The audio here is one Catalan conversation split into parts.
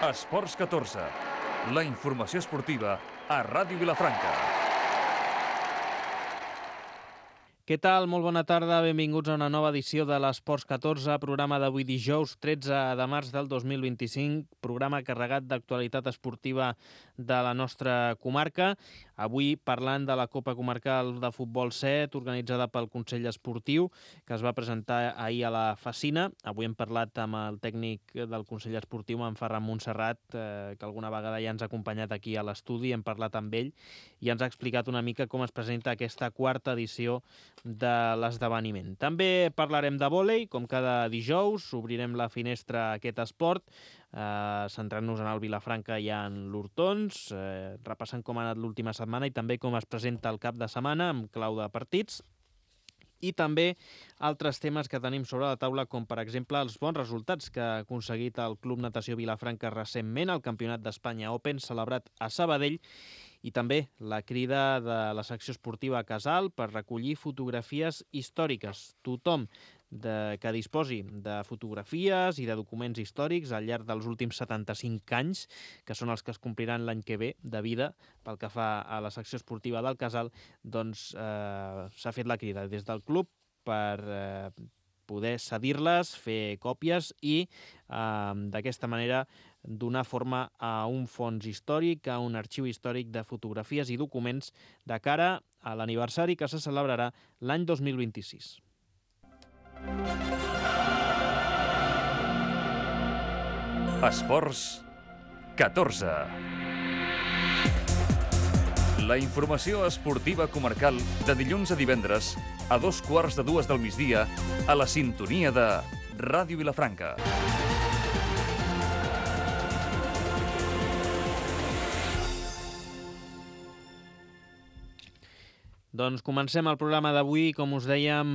Esports 14, la informació esportiva a Ràdio Vilafranca. Què tal? Molt bona tarda, benvinguts a una nova edició de l'Esports 14, programa d'avui dijous 13 de març del 2025, programa carregat d'actualitat esportiva de la nostra comarca. Avui parlant de la Copa Comarcal de Futbol 7, organitzada pel Consell Esportiu, que es va presentar ahir a la Facina. Avui hem parlat amb el tècnic del Consell Esportiu, en Ferran Montserrat, que alguna vegada ja ens ha acompanyat aquí a l'estudi, hem parlat amb ell i ens ha explicat una mica com es presenta aquesta quarta edició de l'esdeveniment. També parlarem de vòlei, com cada dijous, obrirem la finestra a aquest esport, centrant-nos en el Vilafranca i en l'Hortons, repassant com ha anat l'última setmana i també com es presenta el cap de setmana amb clau de partits. I també altres temes que tenim sobre la taula, com per exemple els bons resultats que ha aconseguit el Club Natació Vilafranca recentment al Campionat d'Espanya Open celebrat a Sabadell, i també la crida de la secció esportiva Casal per recollir fotografies històriques. Tothom que disposi de fotografies i de documents històrics al llarg dels últims 75 anys, que són els que es compliran l'any que ve de vida pel que fa a la secció esportiva del Casal, doncs s'ha fet la crida des del club per poder cedir-les, fer còpies i d'aquesta manera donar forma a un fons històric, a un arxiu històric de fotografies i documents de cara a l'aniversari que se celebrarà l'any 2026. Esports 14. La informació esportiva comarcal de dilluns a divendres a 2:15 del migdia a la sintonia de Ràdio Vilafranca. Doncs comencem el programa d'avui. Com us dèiem,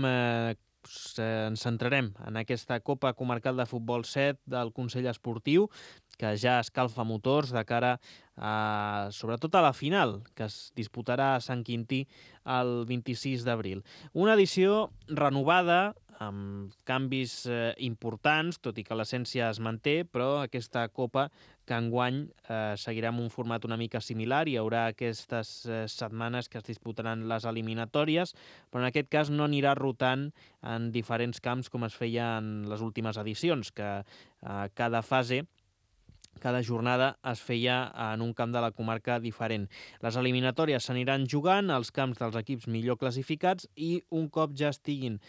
ens centrarem en aquesta Copa Comarcal de Futbol 7 del Consell Esportiu, que ja escalfa motors de cara sobretot a la final, que es disputarà a Sant Quintí el 26 d'abril. Una edició renovada, amb canvis importants, tot i que l'essència es manté, però aquesta Copa que enguany seguirà amb un format una mica similar. Hi haurà aquestes setmanes que es disputaran les eliminatòries, però en aquest cas no anirà rotant en diferents camps com es feia en les últimes edicions, que cada fase, cada jornada es feia en un camp de la comarca diferent. Les eliminatòries s'aniran jugant als camps dels equips millor classificats i un cop ja estiguin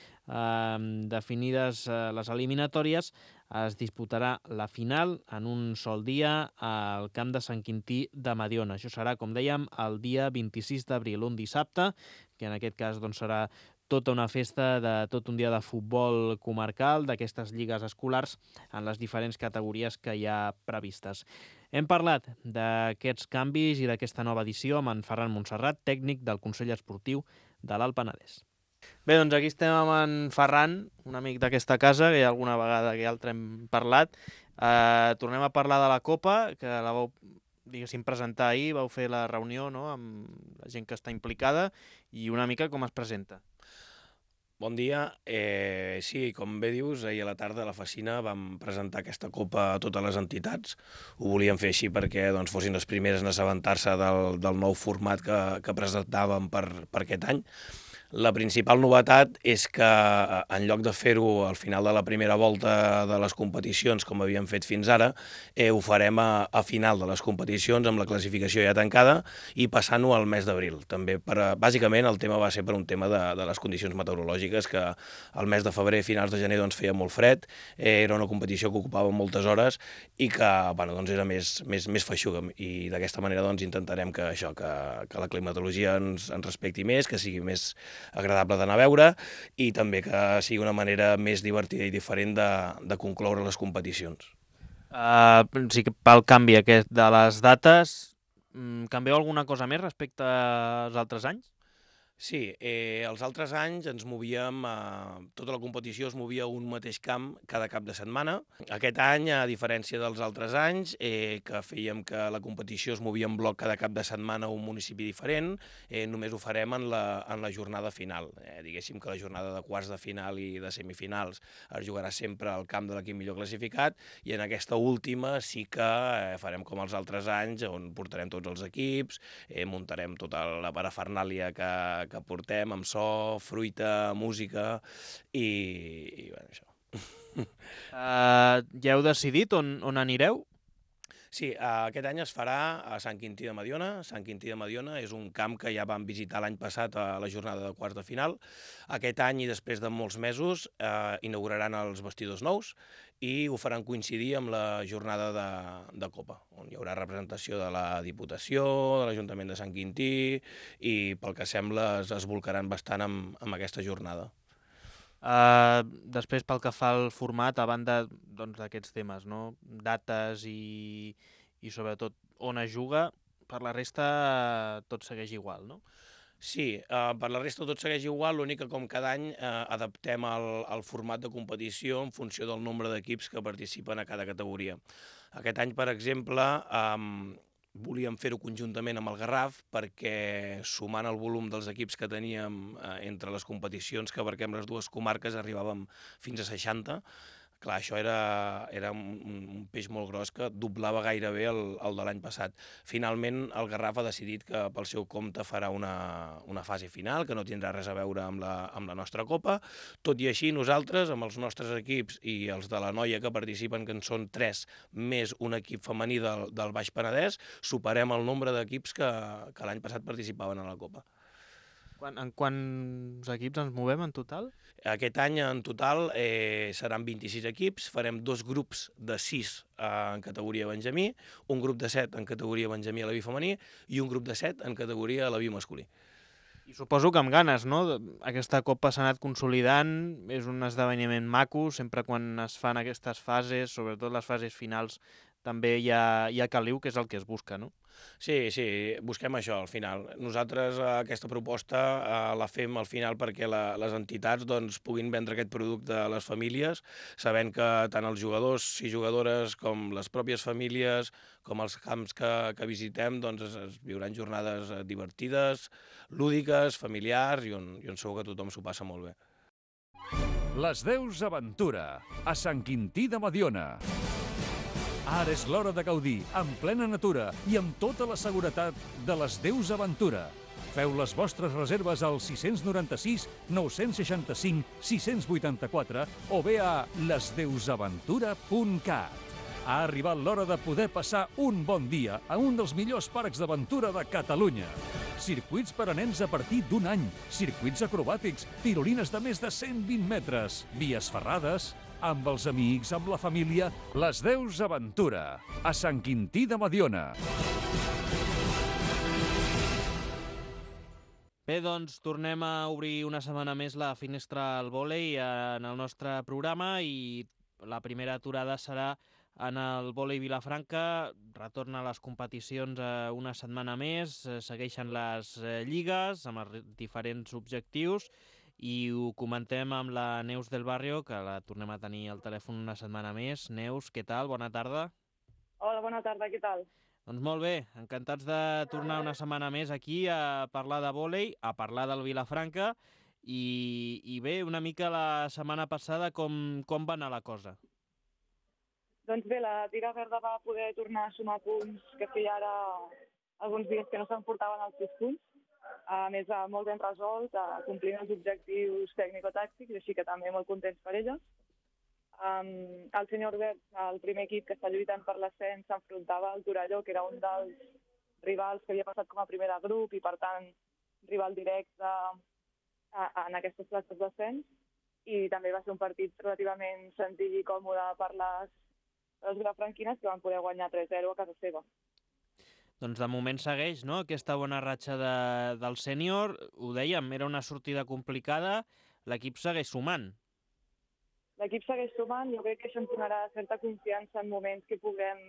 definides les eliminatòries es disputarà la final en un sol dia al camp de Sant Quintí de Mediona. Això serà, com dèiem, el dia 26 d'abril, un dissabte, que en aquest cas doncs, serà tota una festa de tot un dia de futbol comarcal, d'aquestes lligues escolars en les diferents categories que hi ha previstes. Hem parlat d'aquests canvis i d'aquesta nova edició amb en Ferran Montserrat, tècnic del Consell Esportiu de l'Alt Penedès. Bé, doncs aquí estem amb en Ferran, un amic d'aquesta casa, que ja alguna vegada que altra hem parlat. Tornem a parlar de la Copa, que la vau, diguéssim, presentar ahir, vau fer la reunió, no?, amb la gent que està implicada, i una mica com es presenta. Bon dia. Sí, com bé dius, ahir a la tarda a la Facina vam presentar aquesta copa a totes les entitats. Ho volíem fer així perquè doncs, fossin les primeres en assabentar-se del nou format que presentàvem per aquest any. La principal novetat és que en lloc de fer-ho al final de la primera volta de les competicions, com havíem fet fins ara, ho farem a final de les competicions amb la classificació ja tancada i passant-ho al mes d'abril. També bàsicament el tema va ser per un tema de les condicions meteorològiques, que al mes de febrer, finals de gener, doncs, feia molt fred, era una competició que ocupava moltes hores i que doncs era més feixuga, i d'aquesta manera doncs, intentarem que la climatologia ens respecti més, que sigui més agradable d'anar a veure i també que sigui una manera més divertida i diferent de concloure les competicions. Sí que pel canvi aquest de les dates, canvieu alguna cosa més respecte als altres anys? Sí, els altres anys ens movíem, tota la competició es movia a un mateix camp cada cap de setmana. Aquest any, a diferència dels altres anys, que fèiem que la competició es movia en bloc cada cap de setmana a un municipi diferent, només ho farem en la jornada final. Diguéssim que la jornada de quarts de final i de semifinals es jugarà sempre al camp de l'equip millor classificat, i en aquesta última sí que farem com els altres anys, on portarem tots els equips, muntarem tota la parafernàlia que portem, amb so, fruita, música i bueno, això. Ja heu decidit on anireu? Sí, aquest any es farà a Sant Quintí de Mediona. Sant Quintí de Mediona és un camp que ja vam visitar l'any passat a la jornada de quarts de final. Aquest any, i després de molts mesos, inauguraran els vestidors nous i ho faran coincidir amb la jornada de Copa, on hi haurà representació de la Diputació, de l'Ajuntament de Sant Quintí, i pel que sembla es volcaran bastant amb aquesta jornada. Després, pel que fa al format, a banda d'aquests temes, no? Dates i sobretot on es juga, per la resta tot segueix igual, no? Sí, per la resta tot segueix igual, l'únic que com cada any adaptem el format de competició en funció del nombre d'equips que participen a cada categoria. Aquest any, per exemple, volíem fer-ho conjuntament amb el Garraf perquè, sumant el volum dels equips que teníem entre les competicions que abarquem les dues comarques, arribàvem fins a 60. Clar, això era un peix molt gros que doblava gairebé el de l'any passat. Finalment, el Garraf ha decidit que pel seu compte farà una fase final, que no tindrà res a veure amb la nostra Copa. Tot i així, nosaltres, amb els nostres equips i els de la noia que participen, que en són 3, més un equip femení del Baix Penedès, superem el nombre d'equips que l'any passat participaven a la Copa. En quants equips ens movem en total? Aquest any, en total, seran 26 equips, farem 2 grups de 6 en categoria benjamí, un grup de 7 en categoria benjamí a la femení i un grup de 7 en categoria a la masculí. I suposo que amb ganes, no? Aquesta Copa s'ha anat consolidant, és un esdeveniment maco, sempre quan es fan aquestes fases, sobretot les fases finals, també hi ha caliu, que és el que es busca, no? Sí, busquem això al final. Nosaltres aquesta proposta la fem al final perquè les entitats puguin vendre aquest producte a les famílies, sabent que tant els jugadors i jugadores com les pròpies famílies, com els camps que visitem, es viuran jornades divertides, lúdiques, familiars i on segur que tothom s'ho passa molt bé. Les Deus Aventura, a Sant Quintí de Mediona. Ara és l'hora de gaudir, en plena natura i amb tota la seguretat de les Deus Aventura. Feu les vostres reserves al 696 965 684 o bé a lesdeusaventura.cat. Ha arribat l'hora de poder passar un bon dia a un dels millors parcs d'aventura de Catalunya. Circuits per a nens a partir d'1 any, circuits acrobàtics, tirolines de més de 120 metres, vies ferrades, amb els amics, amb la família, les Deus Aventura, a Sant Quintí de Mediona. Bé, doncs tornem a obrir una setmana més la finestra al vòlei en el nostre programa i la primera aturada serà en el vòlei Vilafranca. Retorna a les competicions una setmana més, segueixen les lligues amb els diferents objectius i ho comentem amb la Neus del Barrio, que la tornem a tenir al telèfon una setmana més. Neus, què tal? Bona tarda. Hola, bona tarda, què tal? Doncs molt bé, encantats de tornar una setmana més aquí a parlar de vòlei, a parlar del Vilafranca i bé, una mica la setmana passada com va anar la cosa? Doncs bé, la Tira Verda va poder tornar a sumar punts que feia ara alguns dies que no s'emportaven els 6 punts. A més, molt ben resolt, complint els objectius tècnico-tàctics, així que també molt contents per elles. El senyor Verd, el primer equip que està lluitant per l'ascens, s'enfrontava al Torelló, que era un dels rivals que havia passat com a primer de grup i, per tant, rival directe en aquestes places d'ascens. I també va ser un partit relativament senzill i còmode per les vilafranquines, que van poder guanyar 3-0 a casa seva. Doncs de moment segueix, no?, aquesta bona ratxa del sènior. Ho dèiem, era una sortida complicada, l'equip segueix sumant. L'equip segueix sumant, jo crec que això ens donarà certa confiança en moments que puguem,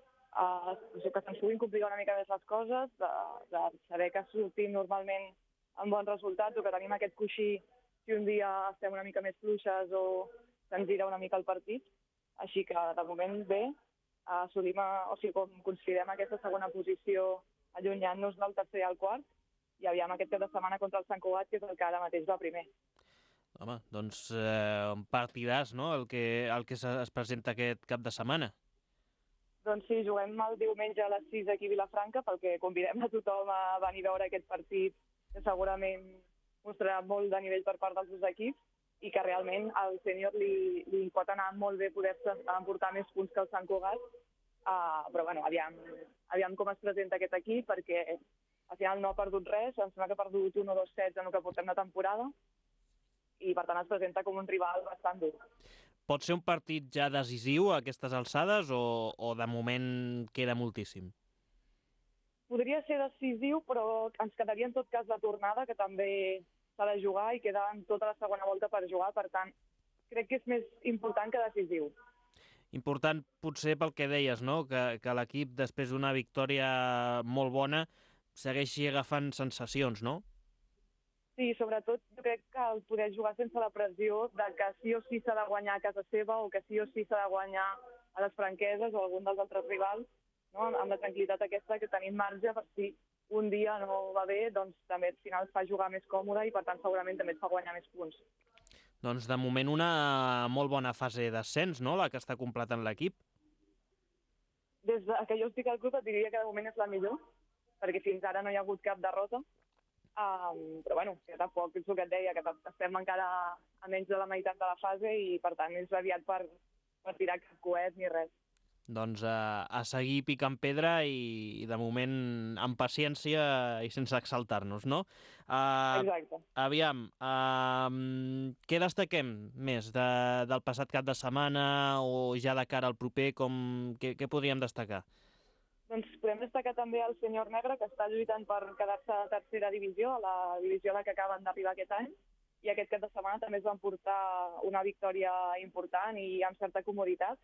que se'ns puguin complicar una mica més les coses, de saber que sortim normalment amb bons resultats o que tenim aquest coixí si un dia estem una mica més fluixes o se'ns gira una mica el partit. Així que, de moment, bé, assolim, com considerem aquesta segona posició allunyant-nos del tercer i el quart, i aviam aquest cap de setmana contra el Sant Cugat, que és el que ara mateix va primer. Home, doncs un partidàs, no?, el que es presenta aquest cap de setmana. Doncs sí, juguem el diumenge a les 6 aquí a Vilafranca, perquè convidem a tothom a venir a veure aquest partit, que segurament mostrarà molt de nivell per part dels dos equips, i que realment al sènior li pot anar molt bé poder-se emportar més punts que el Sant Cugat, però bueno, aviam com es presenta aquest equip, perquè al final no ha perdut res, em sembla que ha perdut 1 o 2 sets en el que portem de temporada, i per tant es presenta com un rival bastant dur. Pot ser un partit ja decisiu a aquestes alçades o de moment queda moltíssim? Podria ser decisiu, però ens quedaria en tot cas la tornada, que també s'ha de jugar i queda tota la segona volta per jugar, per tant, crec que és més important que decisiu. Important potser pel que deies, no?, que l'equip, després d'una victòria molt bona, segueixi agafant sensacions, no? Sí, sobretot jo crec que el poder jugar sense la pressió de que sí o sí s'ha de guanyar a casa seva o que sí o sí s'ha de guanyar a les Franqueses o a algun dels altres rivals, no? Amb la tranquil·litat aquesta que tenim marge per si un dia no va bé, doncs també al final es fa jugar més còmode i per tant segurament també et fa guanyar més punts. Doncs de moment una molt bona fase d'ascens, no?, la que està completant l'equip. Des que jo estic al club et diria que de moment és la millor, perquè fins ara no hi ha hagut cap derrota. Però bueno, que tampoc és el que et deia, que estem encara a menys de la meitat de la fase i per tant és aviat per tirar cap coet ni res. Doncs a seguir picant pedra i de moment amb paciència i sense exaltar-nos, no? Exacte. Aviam, què destaquem més del passat cap de setmana o ja de cara al proper? Què podríem destacar? Doncs podem destacar també el Senyor Negre, que està lluitant per quedar-se a tercera divisió, a la divisió a la que acaben d'arribar aquest any, i aquest cap de setmana també es van portar una victòria important i amb certa comoditat,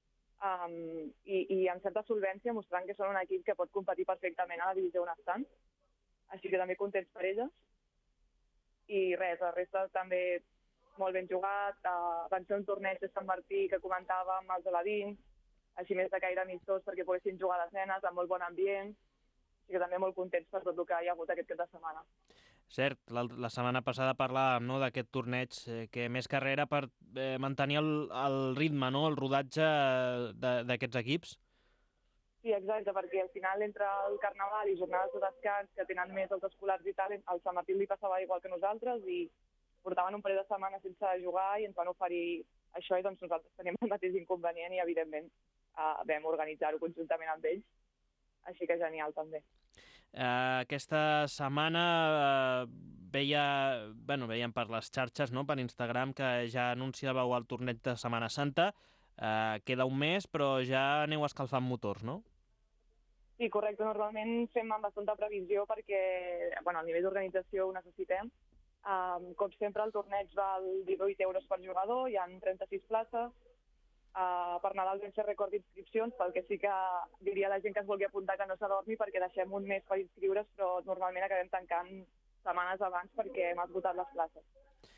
i amb certa solvència, mostrant que són un equip que pot competir perfectament a la divisió on estan. Així que també contents per elles. I res, la resta també molt ben jugat. Van ser un torneig de Sant Martí que comentàvem, els Aladins, així més de caire amistós perquè poguessin jugar a les nenes amb molt bon ambient. Així que també molt contents per tot el que hi ha hagut aquest cap de setmana. Cert, la setmana passada parlàvem, no?, d'aquest torneig que més carrera per mantenir el ritme, no?, el rodatge d'aquests equips. Sí, exacte, perquè al final entre el Carnaval i jornades de descans que tenen més els escolars i tal, al Sant Martí li passava igual que nosaltres i portaven un parell de setmanes sense jugar i ens van oferir això i doncs nosaltres tenim el mateix inconvenient i evidentment vam organitzar-ho conjuntament amb ells. Així que genial, també. Aquesta setmana veiem per les xarxes, no?, per Instagram, que ja anunciàveu el torneig de Setmana Santa. Queda un mes, però ja aneu escalfant motors, no? Sí, correcte. Normalment fem amb bastanta previsió perquè a nivell d'organització ho necessitem. Com sempre, el torneig val 18 euros per jugador, hi ha 36 places. Per Nadal vam fer rècord d'inscripcions, pel que sí que diria a la gent que es vulgui apuntar que no s'adormi perquè deixem un mes per inscriure's, però normalment acabem tancant setmanes abans perquè hem esgotat les places.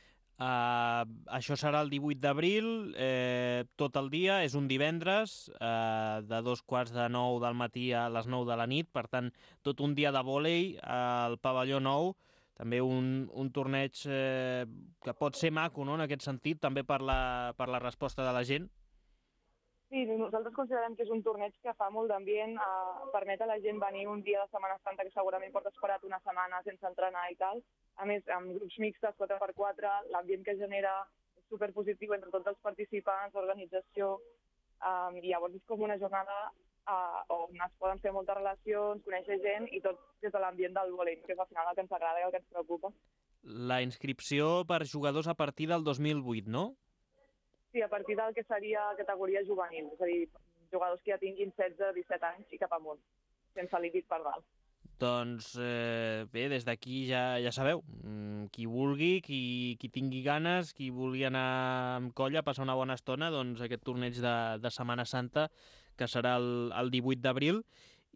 Això serà el 18 d'abril, tot el dia, és un divendres, de 8:45 del matí a les 9 de la nit, per tant, tot un dia de vòlei al pavelló nou, també un torneig que pot ser maco, no?, en aquest sentit, també per la resposta de la gent. Sí, nosaltres considerem que és un torneig que fa molt d'ambient, permet a la gent venir un dia de Setmana Santa que segurament porta esperat una setmana sense entrenar i tal. A més, amb grups mixtes, 4x4, l'ambient que genera és superpositiu entre tots els participants, l'organització, i llavors és com una jornada on es poden fer moltes relacions, conèixer gent i tot des de l'ambient del vòlei, que és al final el que ens agrada i el que ens preocupa. La inscripció per jugadors a partir del 2008, no? Sí, a partir del que seria categoria juvenil, és a dir, jugadors que ja tinguin 16-17 anys i cap amunt, sense límit per dalt. Doncs bé, des d'aquí ja sabeu, qui vulgui, qui tingui ganes, qui vulgui anar amb colla, passar una bona estona, doncs aquest torneig de Setmana Santa, que serà el 18 d'abril.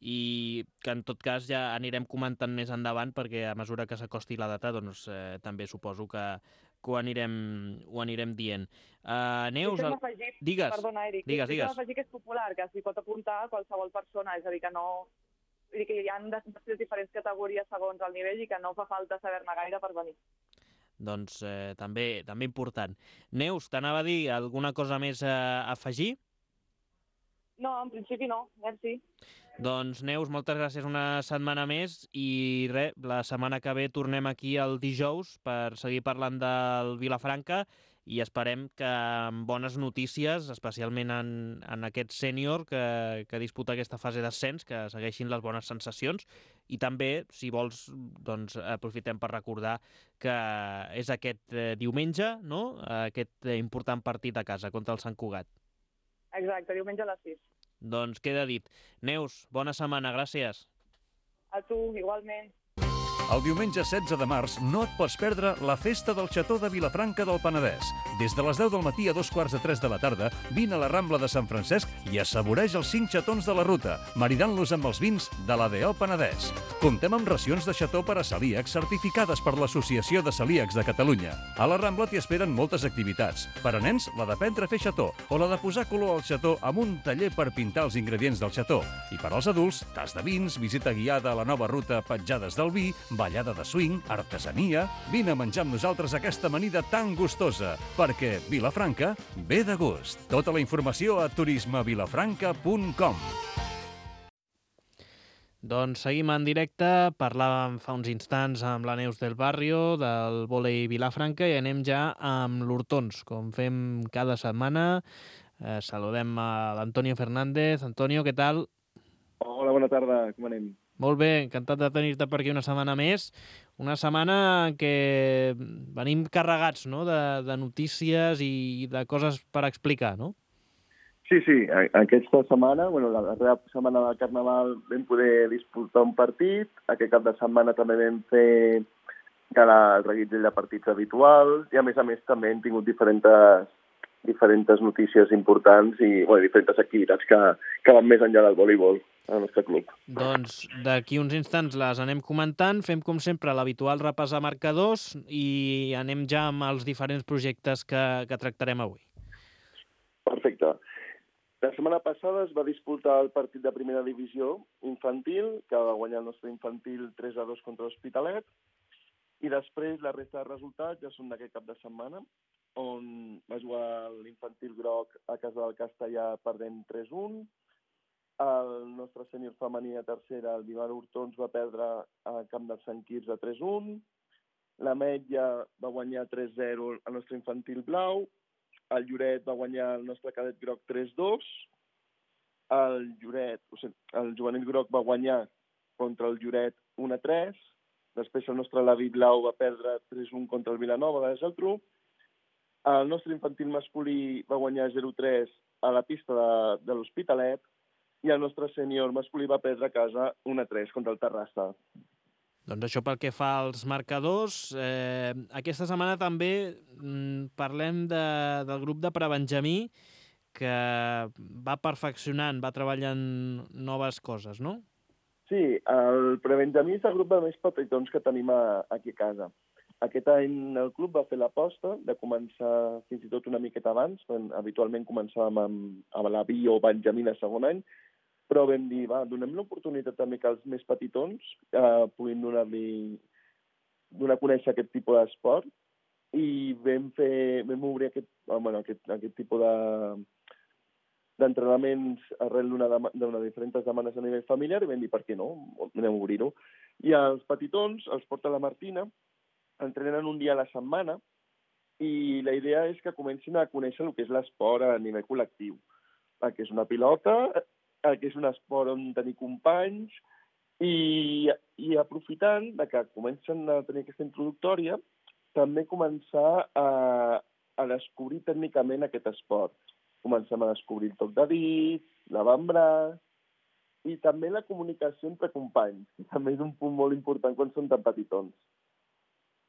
i que en tot cas ja anirem comentant més endavant perquè a mesura que s'acosti la data doncs també suposo que ho anirem dient. Neus, Deixa'm afegir, digues, perdona, Eric, digues. deixa'm afegir que és popular, que s'hi pot apuntar qualsevol persona, és a dir, que no... Vull dir que hi ha després diferents categories segons el nivell i que no fa falta saber-ne gaire per venir. Doncs també important. Neus, t'anava a dir alguna cosa més a afegir? No, en principi no, merci. Doncs, Neus, moltes gràcies una setmana més i res, la setmana que ve tornem aquí el dijous per seguir parlant del Vilafranca i esperem que amb bones notícies, especialment en aquest sènior que disputa aquesta fase d'ascens, que segueixin les bones sensacions i també, si vols, doncs aprofitem per recordar que és aquest diumenge, no?, aquest important partit a casa contra el Sant Cugat. Exacte, diumenge a les 6. Doncs queda dit. Neus, bona setmana, gràcies. A tu, igualment. El diumenge 16 de març no et pots perdre la Festa del Xató de Vilafranca del Penedès. Des de les 10 del matí a 2:45 de la tarda, vine a la Rambla de Sant Francesc i assaboreix els 5 xatons de la ruta, maridant-los amb els vins de l'ADO Penedès. Comptem amb racions de xató per a celíacs certificades per l'Associació de Celíacs de Catalunya. A la Rambla t'hi esperen moltes activitats. Per a nens, la d'aprendre a fer xató o la de posar color al xató amb un taller per pintar els ingredients del xató. I per als adults, tas de vins, visita guiada a la nova ruta Petjades del Vi, ballada de swing, artesania... Vine a menjar amb nosaltres aquesta amanida tan gustosa, perquè Vilafranca ve de gust. Tota la informació a turismevilafranca.com. Doncs seguim en directe, parlàvem fa uns instants amb la Neus del Barrio, del vòlei Vilafranca, i anem ja amb l'Hortons, com fem cada setmana. Saludem a l'Antonio Fernández. Antonio, què tal? Hola, bona tarda, com anem? Molt bé, encantat de tenir-te per aquí una setmana més. Una setmana en què venim carregats, no?, de notícies i de coses per explicar, no? Sí, aquesta setmana, la darrera setmana del Carnaval vam poder disputar un partit. Aquest cap de setmana també vam fer el reguitzell de partits habituals i, a més també hem tingut diferents notícies importants i diferents activitats que van més enllà del voleibol al nostre club. Doncs d'aquí uns instants les anem comentant. Fem, com sempre, l'habitual repàs a marcadors i anem ja amb els diferents projectes que tractarem avui. Perfecte. La setmana passada es va disputar el partit de primera divisió infantil, que va guanyar el nostre infantil 3-2 contra l'Hospitalet, i després la resta de resultats ja són d'aquest cap de setmana, on va jugar l'infantil groc a casa del Castellà perdent 3-1, el nostre sènior femení a tercera, el Vivar Hortons, va perdre al camp del Sant Quirze 3-1, la Metlla va guanyar 3-0 el nostre infantil blau, el Lloret va guanyar el nostre cadet groc 3-2, el juvenil groc va guanyar contra el Lloret 1-3, després el nostre Lavi blau va perdre 3-1 contra el Vilanova de Geltrú, el nostre infantil masculí va guanyar 0-3 a la pista de l'Hospitalet i el nostre sènior masculí va perdre a casa 1-3 contra el Terrassa. Doncs això pel que fa als marcadors. Aquesta setmana també parlem del grup de prebenjamí que va perfeccionant, va treballant noves coses, no? Sí, el prebenjamí és el grup de més petitons que tenim aquí a casa. Aquest any el club va fer l'aposta de començar fins i tot una miqueta abans. Habitualment començàvem amb la B o benjamí de segon any, però vam dir, donem l'oportunitat també que els més petitons puguin donar a conèixer aquest tipus d'esport i vam obrir aquest tipus d'entrenaments arrel d'una diferents demandes a nivell familiar i vam dir, per què no? Anem a obrir-ho. I els petitons els porta la Martina, entrenen un dia a la setmana i la idea és que comencin a conèixer el que és l'esport a nivell col·lectiu. El que és una pilota, el que és un esport on tenir companys i aprofitant que comencen a tenir aquesta introductòria, també començar a descobrir tècnicament aquest esport. Comencem a descobrir el toc de dit, l'avantbraç i també la comunicació entre companys, que també és un punt molt important quan són tan petitons.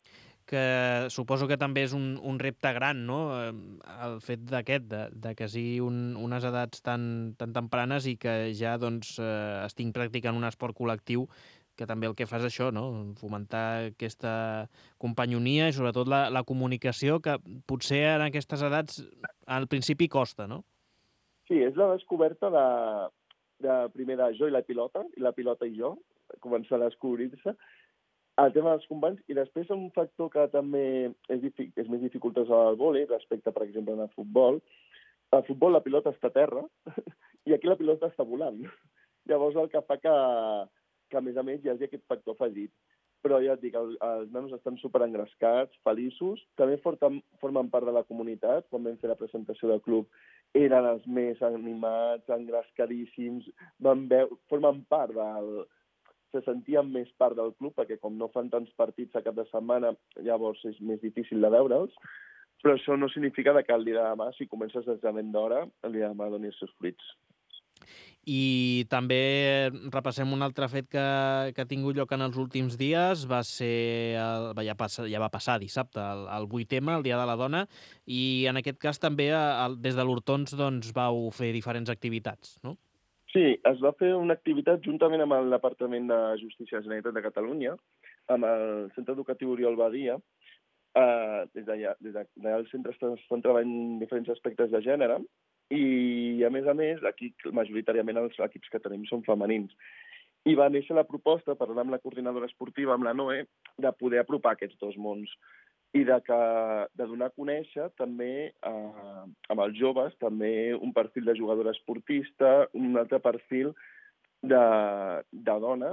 que suposo que també és un repte gran, no? El fet de que sigui unes edats tan tempranes i que ja doncs, estic practicant un esport col·lectiu, que també el que fa és això, no? Fomentar aquesta companyonia i sobretot la comunicació, que potser en aquestes edats al principi costa, no? Sí, és la descoberta primer de jo i la pilota i jo, començar a descobrir-se, el tema dels companys, i després un factor que també és més dificultós al vòlei respecte, per exemple, al futbol. Al futbol la pilota està a terra i aquí la pilota està volant. Llavors el que fa que a més a més hi hagi aquest factor afegit. Però ja et dic, els nanos estan superengrescats, feliços, també formen part de la comunitat. Quan vam fer la presentació del club eren els més animats, engrescadíssims, formen part se sentien més part del club, perquè com no fan tants partits a cap de setmana, llavors és més difícil de veure'ls, però això no significa que el dia de demà, si comences des de ben d'hora, el dia de demà doni els seus fruits. I també repassem un altre fet que ha tingut lloc en els últims dies, ja va passar dissabte, el 8M, el Dia de la Dona, i en aquest cas també des de l'Hortons doncs, vau fer diferents activitats, no? Sí, es va fer una activitat juntament amb el Departament de Justícia de la Generalitat de Catalunya, amb el Centre Educatiu Oriol Badia. Des d'allà el centre estan treballant diferents aspectes de gènere i, a més, aquí majoritàriament els equips que tenim són femenins. I va néixer la proposta, parlant amb la coordinadora esportiva, amb la Noé, de poder apropar aquests dos mons i de donar a conèixer també amb els joves també un perfil de jugadora esportista, un altre perfil de dona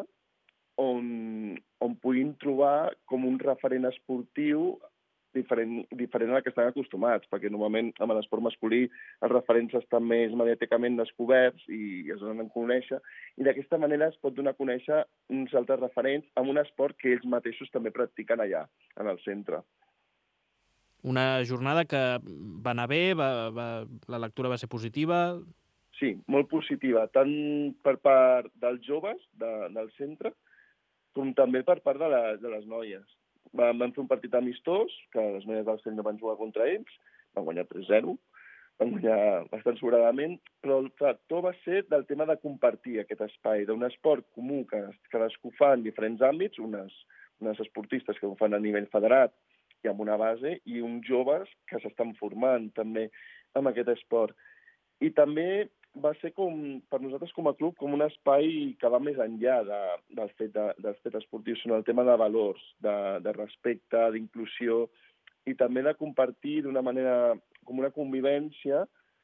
on puguin trobar com un referent esportiu diferent al que estan acostumats, perquè normalment amb l'esport masculí els referents estan més mediàticament descoberts i es donen a conèixer, i d'aquesta manera es pot donar a conèixer uns altres referents amb un esport que ells mateixos també practiquen allà, en el centre. Una jornada que va anar bé, la lectura va ser positiva? Sí, molt positiva, tant per part dels joves del centre com també per part de les noies. Vam fer un partit amistós, que les noies del centre van jugar contra ells, van guanyar 3-0, van guanyar bastant sobradament, però el factor va ser del tema de compartir aquest espai, d'un esport comú que cadascú fa en diferents àmbits, unes esportistes que ho fan a nivell federat i amb una base, i uns joves que s'estan formant també amb aquest esport. I també va ser per nosaltres com a club com un espai que va més enllà del fet esportiu, sinó el tema de valors, de respecte, d'inclusió i també de compartir d'una manera com una convivència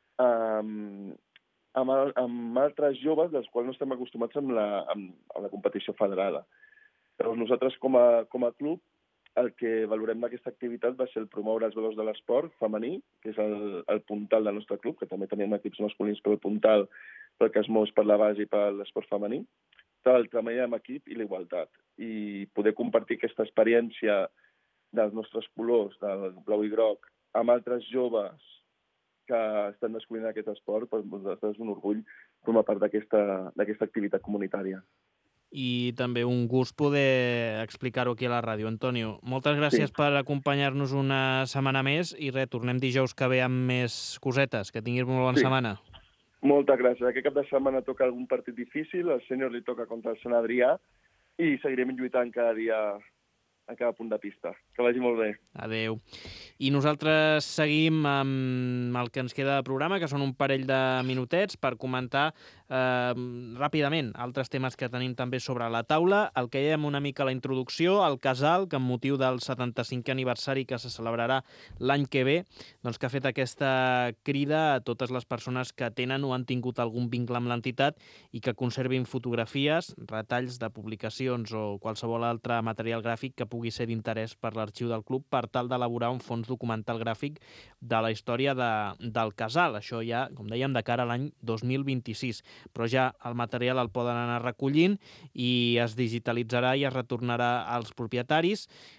amb altres joves dels quals no estem acostumats amb la competició federada. Llavors nosaltres com a club el que valorem d'aquesta activitat va ser el promoure els valors de l'esport femení, que és el puntal del nostre club, que també tenim equips masculins, però el puntal pel que es mou per la base i per l'esport femení, el treball en equip i la igualtat. I poder compartir aquesta experiència dels nostres colors, del blau i groc, amb altres joves que estan descobrint aquest esport, per nosaltres és un orgull formar part d'aquesta activitat comunitària. I també un gust poder explicar-ho aquí a la ràdio. Antonio, moltes gràcies per acompanyar-nos una setmana més i tornem dijous que ve amb més cosetes. Que tinguis molt bona setmana. Moltes gràcies. Aquest cap de setmana toca algun partit difícil, al sènior li toca contra el Sant Adrià i seguirem lluitant cada dia a cada punt de pista. Que vagi molt bé. Adéu. I nosaltres seguim amb el que ens queda de programa, que són un parell de minutets per comentar ràpidament altres temes que tenim també sobre la taula. El que dèiem una mica a la introducció, el casal, que amb motiu del 75è aniversari que se celebrarà l'any que ve, doncs que ha fet aquesta crida a totes les persones que tenen o han tingut algun vincle amb l'entitat i que conservin fotografies, retalls de publicacions o qualsevol altre material gràfic que pugui ser d'interès per l'arxiu del club per tal d'elaborar un fons documental gràfic de la història del casal. Això ja, com dèiem, de cara a l'any 2026. Però ja el material el poden anar recollint i es digitalitzarà i es retornarà als propietaris.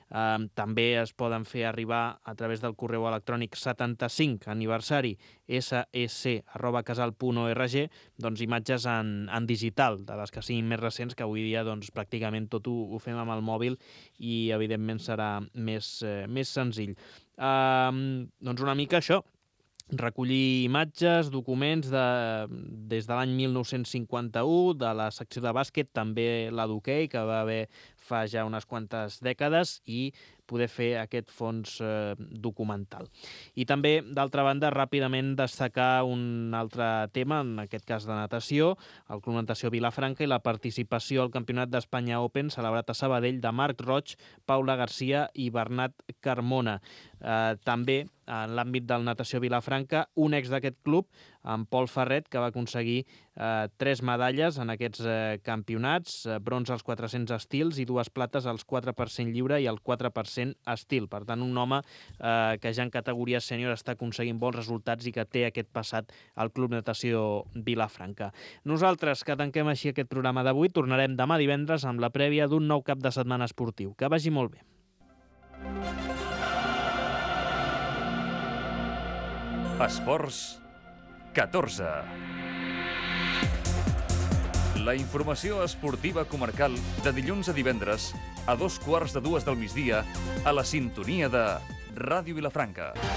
També es poden fer arribar a través del correu electrònic 75 aniversari ssc@casal.org, doncs imatges en digital, de les que siguin més recents, que avui dia doncs, pràcticament tot ho fem amb el mòbil i evidentment serà més senzill. Doncs una mica això, recollir imatges, documents des de l'any 1951, de la secció de bàsquet, també la d'hoquei, que va haver fa ja unes quantes dècades, i poder fer aquest fons documental. I també, d'altra banda, ràpidament destacar un altre tema, en aquest cas de natació, el Club Natació Vilafranca i la participació al Campionat d'Espanya Open celebrat a Sabadell de Marc Roig, Paula Garcia i Bernat Carmona. També, en l'àmbit del Natació Vilafranca, un ex d'aquest club, en Pol Ferret, que va aconseguir 3 medalles en aquests campionats, bronze als 400 estils i 2 plates als 4% lliure i al 4% estil. Per tant, un home que ja en categoria sènior està aconseguint bons resultats i que té aquest passat al Club Natació Vilafranca. Nosaltres, que tanquem així aquest programa d'avui, tornarem demà divendres amb la prèvia d'un nou cap de setmana esportiu. Que vagi molt bé. Esports 14. La informació esportiva comarcal de dilluns a divendres a 2:15 del migdia a la sintonia de Ràdio Vilafranca.